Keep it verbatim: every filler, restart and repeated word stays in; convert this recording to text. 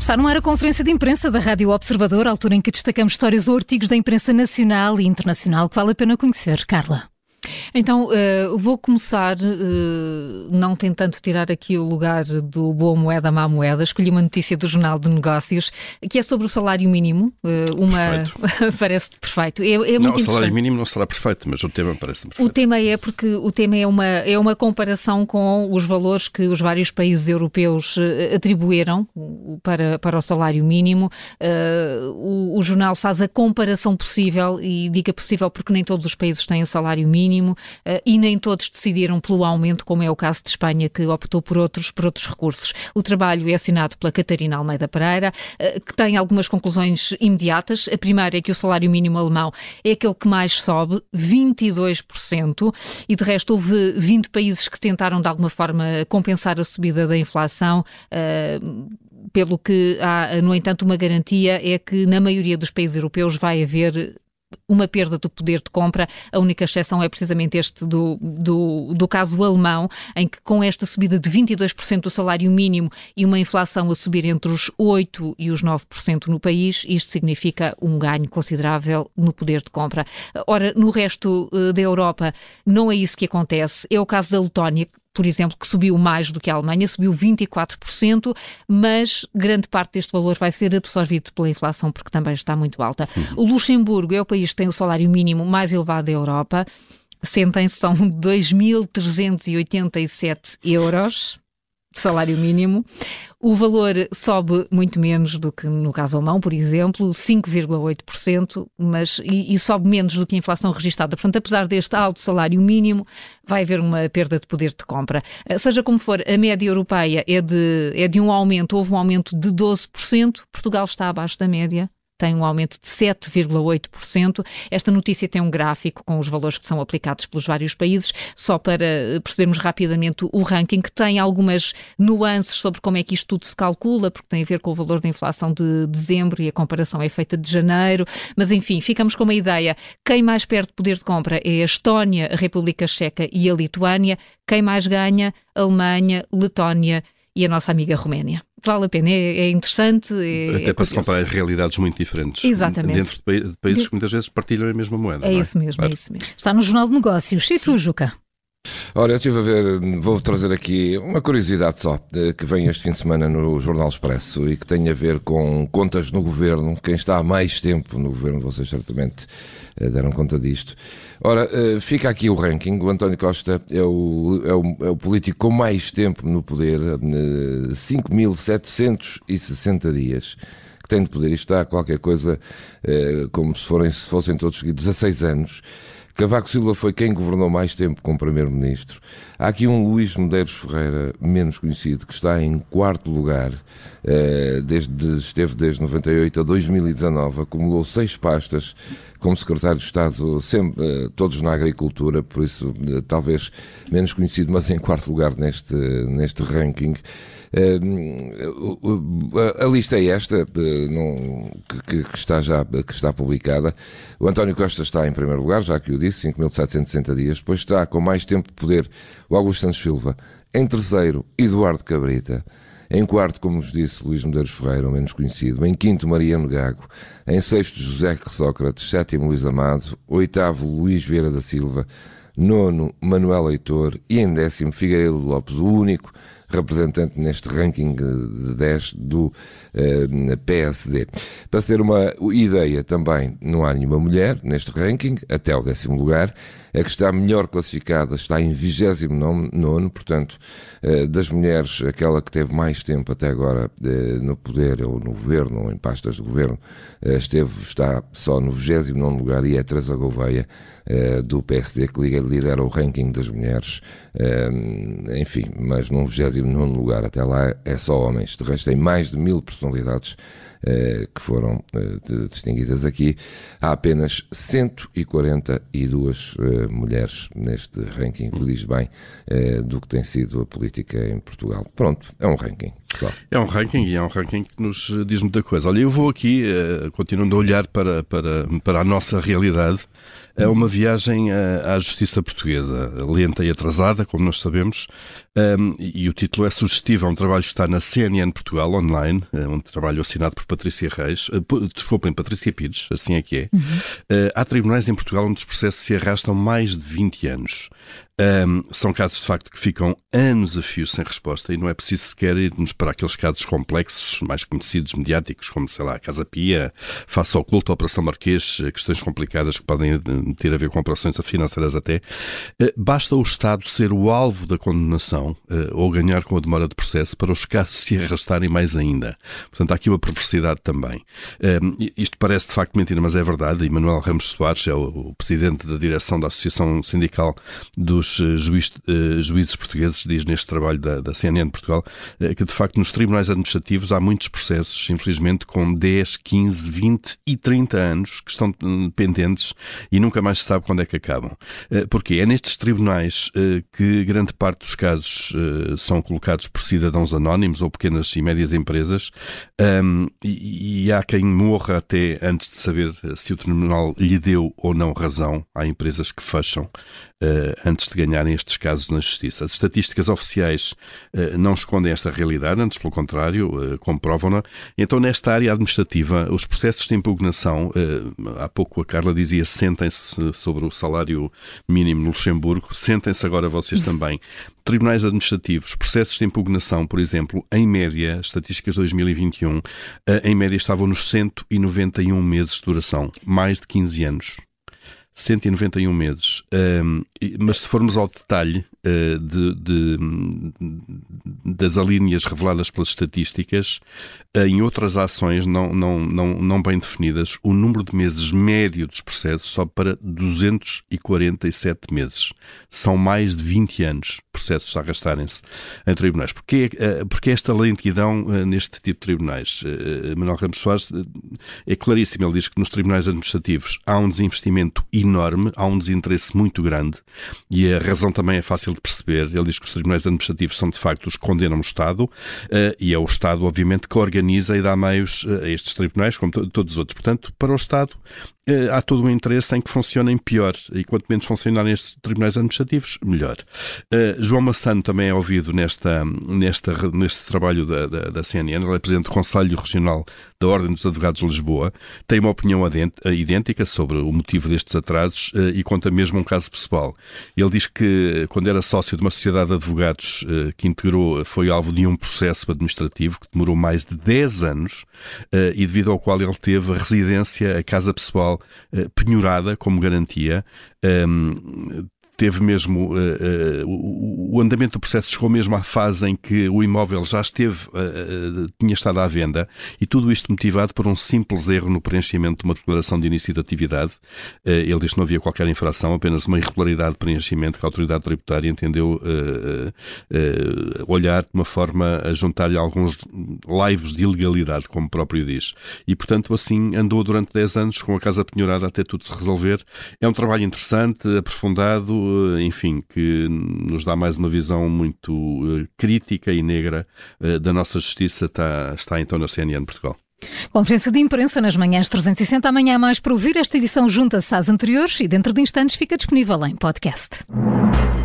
Está no ar a conferência de imprensa da Rádio Observador, à altura em que destacamos histórias ou artigos da imprensa nacional e internacional que vale a pena conhecer. Carla. Então, uh, vou começar uh, não tentando tirar aqui o lugar do boa moeda, má moeda. Escolhi uma notícia do Jornal de Negócios, que é sobre o salário mínimo. Uh, uma... Parece-te perfeito. É, é muito não, o salário mínimo não será perfeito, mas o tema parece-me perfeito. O tema é porque o tema é uma, é uma comparação com os valores que os vários países europeus uh, atribuíram para, para o salário mínimo. Uh, o, o jornal faz a comparação possível, e diga possível porque nem todos os países têm o salário mínimo. Mínimo, uh, e nem todos decidiram pelo aumento, como é o caso de Espanha, que optou por outros, por outros recursos. O trabalho é assinado pela Catarina Almeida Pereira, uh, que tem algumas conclusões imediatas. A primeira é que o salário mínimo alemão é aquele que mais sobe, vinte e dois por cento, e de resto houve vinte países que tentaram de alguma forma compensar a subida da inflação. Uh, pelo que há, no entanto, uma garantia é que na maioria dos países europeus vai haver uma perda do poder de compra. A única exceção é precisamente este do, do, do caso alemão, em que com esta subida de vinte e dois por cento do salário mínimo e uma inflação a subir entre os oito por cento e os nove por cento no país, isto significa um ganho considerável no poder de compra. Ora, no resto uh, da Europa não é isso que acontece. É o caso da Letónia, por exemplo, que subiu mais do que a Alemanha, subiu vinte e quatro por cento, mas grande parte deste valor vai ser absorvido pela inflação, porque também está muito alta. Uhum. O Luxemburgo é o país que tem o salário mínimo mais elevado da Europa. Sentem-se, são dois mil trezentos e oitenta e sete euros de salário mínimo. O valor sobe muito menos do que no caso alemão, por exemplo, cinco vírgula oito por cento, mas, e, e sobe menos do que a inflação registada. Portanto, apesar deste alto salário mínimo, vai haver uma perda de poder de compra. Seja como for, a média europeia é de, é de um aumento, houve um aumento de doze por cento, Portugal está abaixo da média, tem um aumento de sete vírgula oito por cento. Esta notícia tem um gráfico com os valores que são aplicados pelos vários países, só para percebermos rapidamente o ranking, que tem algumas nuances sobre como é que isto tudo se calcula, porque tem a ver com o valor da inflação de dezembro e a comparação é feita de janeiro, mas enfim, ficamos com uma ideia. Quem mais perde poder de compra é a Estónia, a República Checa e a Lituânia. Quem mais ganha? A Alemanha, Letónia e a nossa amiga Roménia. Vale a pena, é, é interessante. É, Até é para se comparar realidades muito diferentes. Exatamente. Dentro de, pa- de países que muitas vezes partilham a mesma moeda. É, não é? isso mesmo, Claro. é isso mesmo. Está no Jornal de Negócios. E tu, Juca? Ora, eu estive a ver, vou trazer aqui uma curiosidade só, que vem este fim de semana no Jornal Expresso e que tem a ver com contas no governo. Quem está há mais tempo no governo, vocês certamente deram conta disto. Ora, fica aqui o ranking. O António Costa é o, é o, é o político com mais tempo no poder, cinco mil setecentos e sessenta dias que tem de poder. Isto está qualquer coisa como se, forem, se fossem todos dezasseis anos. Cavaco Silva foi quem governou mais tempo como Primeiro-Ministro. Há aqui um Luís Medeiros Ferreira, menos conhecido, que está em quarto lugar, desde, esteve desde noventa e oito a dois mil e dezanove, acumulou seis pastas como Secretário de Estado, sempre, todos na agricultura, por isso talvez menos conhecido, mas em quarto lugar neste, neste ranking. Uh, a, a lista é esta, uh, não, que, que, está já que está publicada. O António Costa está em primeiro lugar, já que o disse, cinco mil setecentos e sessenta dias. Depois está com mais tempo de poder o Augusto Santos Silva. Em terceiro, Eduardo Cabrita. Em quarto, como vos disse, Luís Medeiros Ferreira, o menos conhecido. Em quinto, Mariano Gago. Em sexto, José Sócrates. Sétimo, Luís Amado. Oitavo, Luís Vieira da Silva. Nono, Manuel Leitor. E em décimo, Figueiredo Lopes, o único representante neste ranking de dez do uh, P S D. Para ser uma ideia também, não há nenhuma mulher neste ranking, até o décimo lugar. A que está melhor classificada está em vigésimo nono, portanto, uh, das mulheres, aquela que teve mais tempo até agora uh, no poder, ou no governo, ou em pastas de governo, uh, esteve, está só no vigésimo nono lugar, e é Teresa Gouveia, uh, do P S D, que lidera o ranking das mulheres, uh, enfim, mas num vigésimo nono lugar até lá é só homens. De resto, tem mais de mil personalidades uh, que foram uh, distinguidas aqui. Há apenas cento e quarenta e duas uh, mulheres neste ranking, que diz bem uh, do que tem sido a política em Portugal. Pronto, é um ranking só. É um ranking e é um ranking que nos diz muita coisa. Olha, eu vou aqui, uh, continuando a olhar para, para, para a nossa realidade, é uma viagem à Justiça Portuguesa, lenta e atrasada, como nós sabemos, um, e o título título é sugestivo, é um trabalho que está na C N N Portugal, online, é um trabalho assinado por Patrícia Reis, uh, desculpem, Patrícia Pires, assim é que é. Uhum. Uh, há tribunais em Portugal onde os processos se arrastam mais de vinte anos. Um, são casos, de facto, que ficam anos a fio sem resposta e não é preciso sequer irmos para aqueles casos complexos, mais conhecidos, mediáticos, como, sei lá, a Casa Pia, Face ao Culto, a Operação Marquês, questões complicadas que podem ter a ver com operações financeiras até. Uh, basta o Estado ser o alvo da condenação uh, ou ganhar com a demora de processo para os casos se arrastarem mais ainda. Portanto, há aqui uma perversidade também. Um, isto parece, de facto, mentira, mas é verdade. E Manuel Ramos Soares é o, o presidente da direção da Associação Sindical dos Juiz, uh, juízes portugueses, diz neste trabalho da, da C N N Portugal, uh, que de facto nos tribunais administrativos há muitos processos, infelizmente, com dez, quinze, vinte e trinta anos que estão uh, pendentes e nunca mais se sabe quando é que acabam. Uh, porquê? É nestes tribunais uh, que grande parte dos casos uh, são colocados por cidadãos anónimos ou pequenas e médias empresas, um, e, e há quem morra até antes de saber se o tribunal lhe deu ou não razão. Há empresas que fecham Uh, antes de ganharem estes casos na Justiça. As estatísticas oficiais uh, não escondem esta realidade, antes pelo contrário, uh, comprovam-na. Então, nesta área administrativa, os processos de impugnação, uh, há pouco a Carla dizia, sentem-se sobre o salário mínimo no Luxemburgo, sentem-se agora vocês também. Tribunais administrativos, processos de impugnação, por exemplo, em média, estatísticas dois mil e vinte e um, uh, em média estavam nos cento e noventa e um meses de duração, mais de quinze anos. cento e noventa e um meses. Um, mas se formos ao detalhe uh, de, de, das alíneas reveladas pelas estatísticas, uh, em outras ações não, não, não, não bem definidas, o número de meses médio dos processos sobe para duzentos e quarenta e sete meses. São mais de vinte anos processos a arrastarem-se em tribunais. Porquê, uh, porquê esta lentidão uh, neste tipo de tribunais? Uh, Manuel Ramos Soares uh, é claríssimo. Ele diz que nos tribunais administrativos há um desinvestimento enorme, há um desinteresse muito grande e a razão também é fácil de perceber. Ele diz que os tribunais administrativos são de facto os que condenam o Estado uh, e é o Estado, obviamente, que organiza e dá meios uh, a estes tribunais, como to- todos os outros. Portanto, para o Estado uh, há todo um interesse em que funcionem pior e quanto menos funcionarem estes tribunais administrativos, melhor. Uh, João Massano também é ouvido nesta, nesta, neste trabalho da, da, da C N N. Ele é presidente do Conselho Regional da Ordem dos Advogados de Lisboa. Tem uma opinião idêntica sobre o motivo destes atrasos uh, e conta mesmo um caso pessoal. Ele diz que quando era sócio de uma sociedade de advogados uh, que integrou, foi alvo de um processo administrativo que demorou mais de dez anos uh, e devido ao qual ele teve a residência, a casa pessoal uh, penhorada como garantia. Um, Teve mesmo, uh, uh, o, o andamento do processo chegou mesmo à fase em que o imóvel já esteve, uh, uh, tinha estado à venda e tudo isto motivado por um simples erro no preenchimento de uma declaração de início de atividade. Uh, ele diz que não havia qualquer infração, apenas uma irregularidade de preenchimento que a autoridade tributária entendeu uh, uh, olhar de uma forma a juntar-lhe alguns laivos de ilegalidade, como o próprio diz. E, portanto, assim andou durante dez anos com a casa penhorada até tudo se resolver. É um trabalho interessante, aprofundado, enfim, que nos dá mais uma visão muito uh, crítica e negra uh, da nossa justiça. Está, está então na C N N Portugal. Conferência de imprensa nas manhãs trezentos e sessenta. Amanhã há mais para ouvir. Esta edição junta-se às anteriores e dentro de instantes fica disponível em podcast.